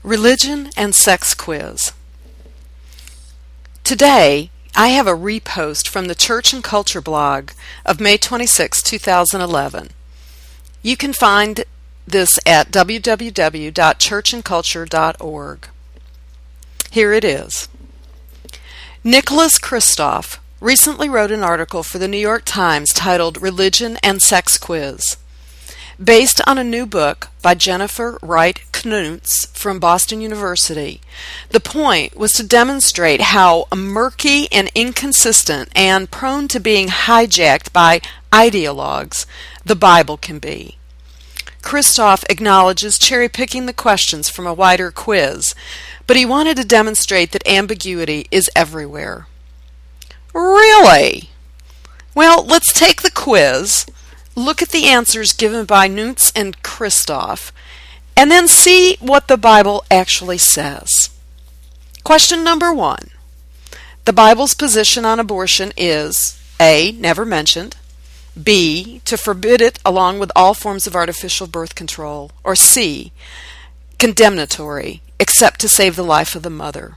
Religion and Sex Quiz. Today, I have a repost from the Church and Culture blog of May 26, 2011. You can find this at www.churchandculture.org. Here it is. Nicholas Kristof recently wrote an article for the New York Times titled Religion and Sex Quiz. Based on a new book by Jennifer Wright Knutz from Boston University, the point was to demonstrate how murky and inconsistent and prone to being hijacked by ideologues the Bible can be. Kristof acknowledges cherry-picking the questions from a wider quiz, but he wanted to demonstrate that ambiguity is everywhere. Really? Well, let's take the quiz, look at the answers given by Knutz and Kristof, and then see what the Bible actually says. Question number 1. The Bible's position on abortion is A. Never mentioned, B. To forbid it along with all forms of artificial birth control, or C. Condemnatory, except to save the life of the mother.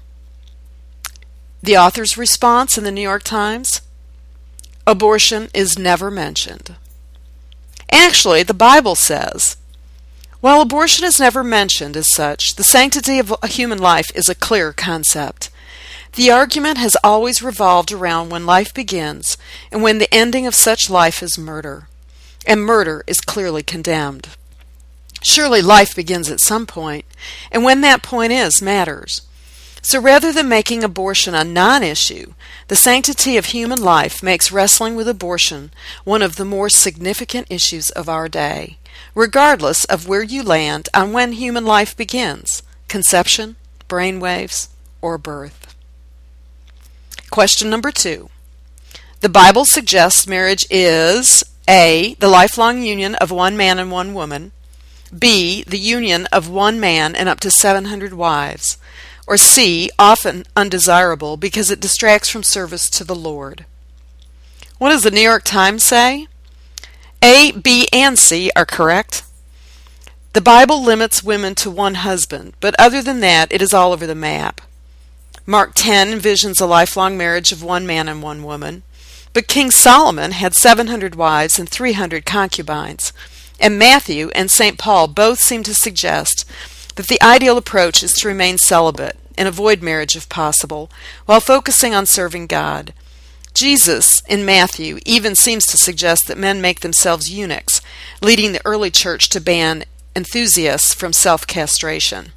The author's response in the New York Times? Abortion is never mentioned. Actually, the Bible says, while abortion is never mentioned as such, the sanctity of a human life is a clear concept. The argument has always revolved around when life begins and when the ending of such life is murder, and murder is clearly condemned. Surely life begins at some point, and when that point is matters. So rather than making abortion a non-issue, the sanctity of human life makes wrestling with abortion one of the more significant issues of our day, regardless of where you land on when human life begins, conception, brainwaves, or birth. Question number 2. The Bible suggests marriage is A. The lifelong union of one man and one woman, B. The union of one man and up to 700 wives, or C. Often undesirable because it distracts from service to the Lord. What does the New York Times say? A, B, and C are correct. The Bible limits women to one husband, but other than that, it is all over the map. Mark 10 envisions a lifelong marriage of one man and one woman, but King Solomon had 700 wives and 300 concubines, and Matthew and St. Paul both seem to suggest that the ideal approach is to remain celibate and avoid marriage if possible, while focusing on serving God. Jesus, in Matthew, even seems to suggest that men make themselves eunuchs, leading the early church to ban enthusiasts from self-castration.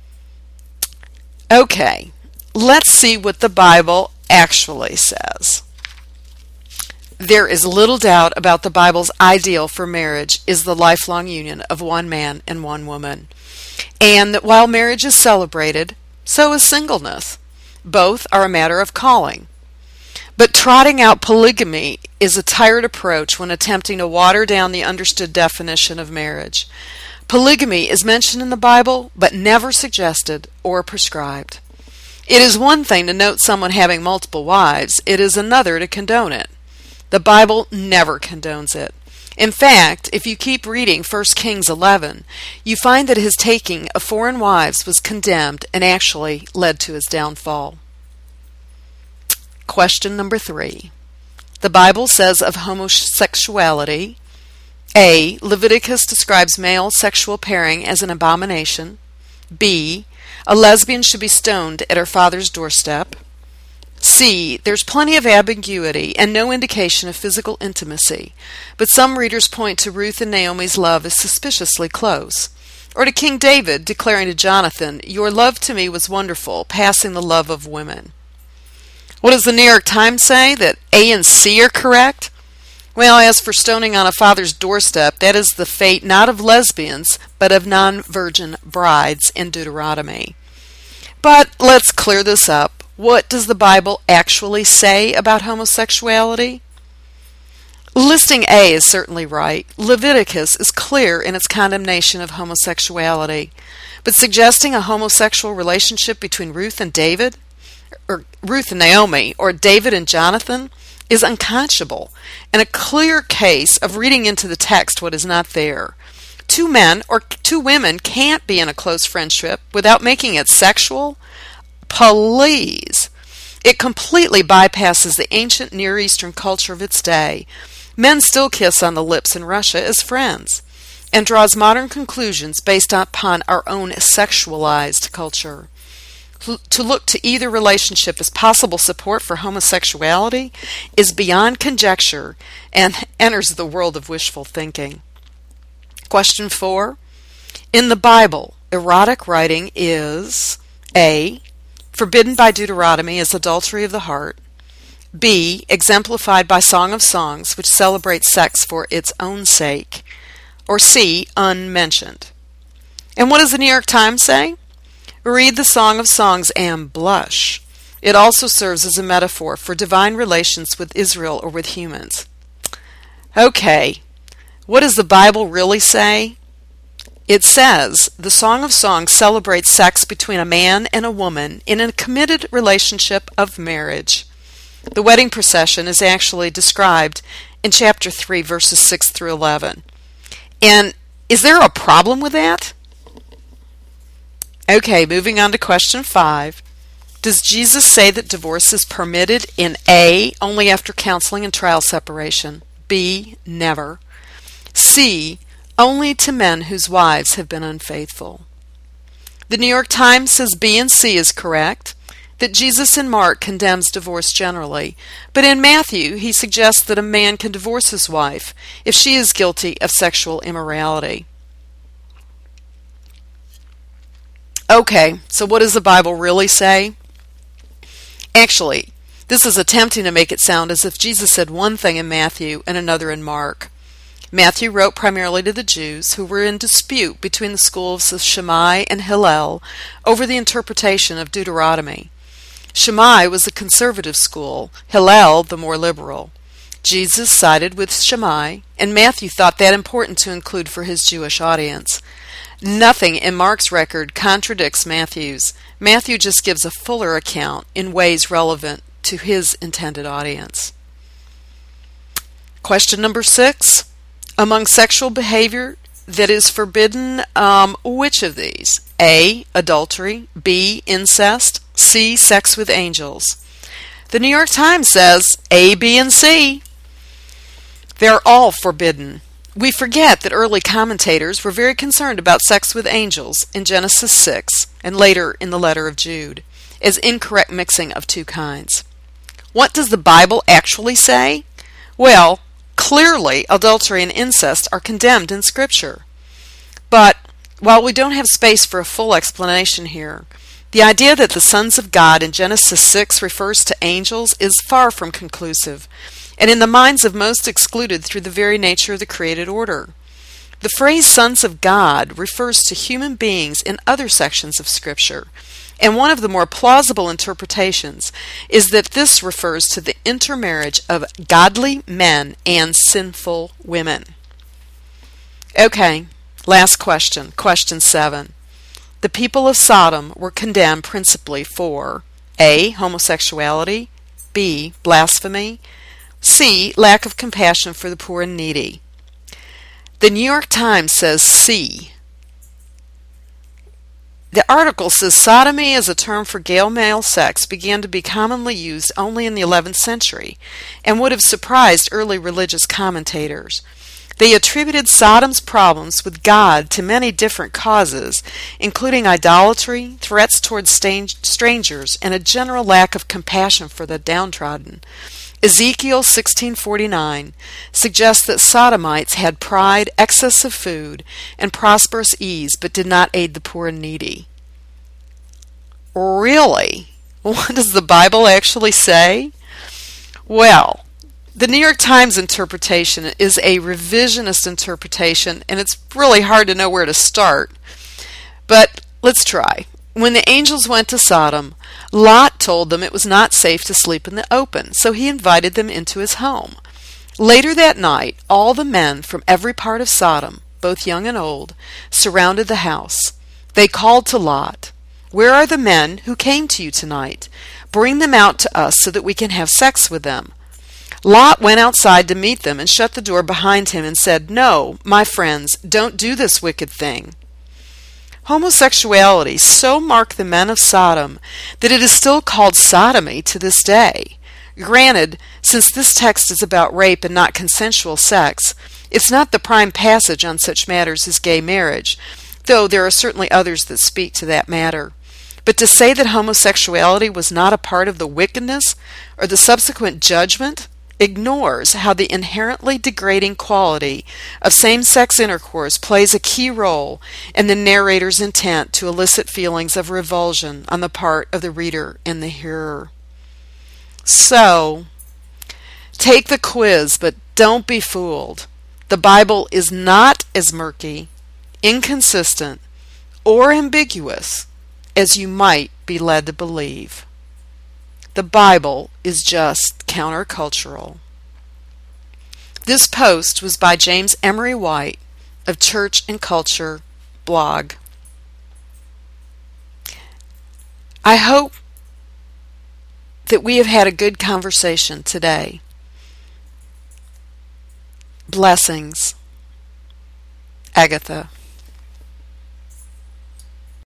Okay, let's see what the Bible actually says. There is little doubt about the Bible's ideal for marriage is the lifelong union of one man and one woman, and that while marriage is celebrated, so is singleness. Both are a matter of calling. But trotting out polygamy is a tired approach when attempting to water down the understood definition of marriage. Polygamy is mentioned in the Bible, but never suggested or prescribed. It is one thing to note someone having multiple wives, it is another to condone it. The Bible never condones it. In fact, if you keep reading 1 Kings 11, you find that his taking of foreign wives was condemned and actually led to his downfall. Question number 3. The Bible says of homosexuality, A. Leviticus describes male sexual pairing as an abomination. B. A lesbian should be stoned at her father's doorstep. C. There's plenty of ambiguity and no indication of physical intimacy, but some readers point to Ruth and Naomi's love as suspiciously close, or to King David declaring to Jonathan, "Your love to me was wonderful, passing the love of women." What does the New York Times say? That A and C are correct? Well, as for stoning on a father's doorstep, that is the fate not of lesbians, but of non-virgin brides in Deuteronomy. But let's clear this up. What does the Bible actually say about homosexuality? Listing A is certainly right. Leviticus is clear in its condemnation of homosexuality, but suggesting a homosexual relationship between Ruth and Naomi, or David and Jonathan, is unconscionable, and a clear case of reading into the text what is not there. Two men or two women can't be in a close friendship without making it sexual? Please. It completely bypasses the ancient Near Eastern culture of its day. Men still kiss on the lips in Russia as friends, and draws modern conclusions based upon our own sexualized culture. To look to either relationship as possible support for homosexuality is beyond conjecture and enters the world of wishful thinking. Question 4. In the Bible, erotic writing is A. forbidden by Deuteronomy as adultery of the heart, B. exemplified by Song of Songs, which celebrates sex for its own sake, or C. unmentioned. And what does the New York Times say? Read the Song of Songs and blush. It also serves as a metaphor for divine relations with Israel or with humans. Okay, what does the Bible really say? It says the Song of Songs celebrates sex between a man and a woman in a committed relationship of marriage. The wedding procession is actually described in chapter 3, verses 6 through 11. And is there a problem with that? Okay, moving on to question 5. Does Jesus say that divorce is permitted in A, only after counseling and trial separation, B, never, C, only to men whose wives have been unfaithful? The New York Times says B and C is correct, that Jesus in Mark condemns divorce generally, but in Matthew he suggests that a man can divorce his wife if she is guilty of sexual immorality. Okay, so what does the Bible really say? Actually, this is attempting to make it sound as if Jesus said one thing in Matthew and another in Mark. Matthew wrote primarily to the Jews who were in dispute between the schools of Shammai and Hillel over the interpretation of Deuteronomy. Shammai was the conservative school, Hillel the more liberal. Jesus sided with Shammai, and Matthew thought that important to include for his Jewish audience. Nothing in Mark's record contradicts Matthew's. Matthew just gives a fuller account in ways relevant to his intended audience. Question number 6. Among sexual behavior that is forbidden, which of these? A. Adultery, B. Incest, C. Sex with angels. The New York Times says A, B, and C. They're all forbidden. We forget that early commentators were very concerned about sex with angels in Genesis 6 and later in the letter of Jude as incorrect mixing of two kinds. What does the Bible actually say? Well, clearly adultery and incest are condemned in Scripture. But while we don't have space for a full explanation here, the idea that the sons of God in Genesis 6 refers to angels is far from conclusive, and in the minds of most excluded through the very nature of the created order. The phrase sons of God refers to human beings in other sections of Scripture, and one of the more plausible interpretations is that this refers to the intermarriage of godly men and sinful women. Okay, last question, question 7. The people of Sodom were condemned principally for A. homosexuality, B. blasphemy, C. lack of compassion for the poor and needy. The New York Times says C. The article says sodomy as a term for gay male sex began to be commonly used only in the 11th century and would have surprised early religious commentators. They attributed Sodom's problems with God to many different causes, including idolatry, threats towards strangers, and a general lack of compassion for the downtrodden. Ezekiel 16:49 suggests that Sodomites had pride, excess of food, and prosperous ease, but did not aid the poor and needy. Really? What does the Bible actually say? Well, the New York Times interpretation is a revisionist interpretation, and it's really hard to know where to start. But let's try. When the angels went to Sodom, Lot told them it was not safe to sleep in the open, so he invited them into his home. Later that night, all the men from every part of Sodom, both young and old, surrounded the house. They called to Lot, "Where are the men who came to you tonight? Bring them out to us so that we can have sex with them." Lot went outside to meet them and shut the door behind him and said, "No, my friends, don't do this wicked thing." Homosexuality so marked the men of Sodom that it is still called sodomy to this day. Granted, since this text is about rape and not consensual sex, it's not the prime passage on such matters as gay marriage, though there are certainly others that speak to that matter. But to say that homosexuality was not a part of the wickedness or the subsequent judgment ignores how the inherently degrading quality of same-sex intercourse plays a key role in the narrator's intent to elicit feelings of revulsion on the part of the reader and the hearer. So, take the quiz, but don't be fooled. The Bible is not as murky, inconsistent, or ambiguous as you might be led to believe. The Bible is just countercultural. This post was by James Emery White of Church and Culture blog. I hope that we have had a good conversation today. Blessings. Agatha.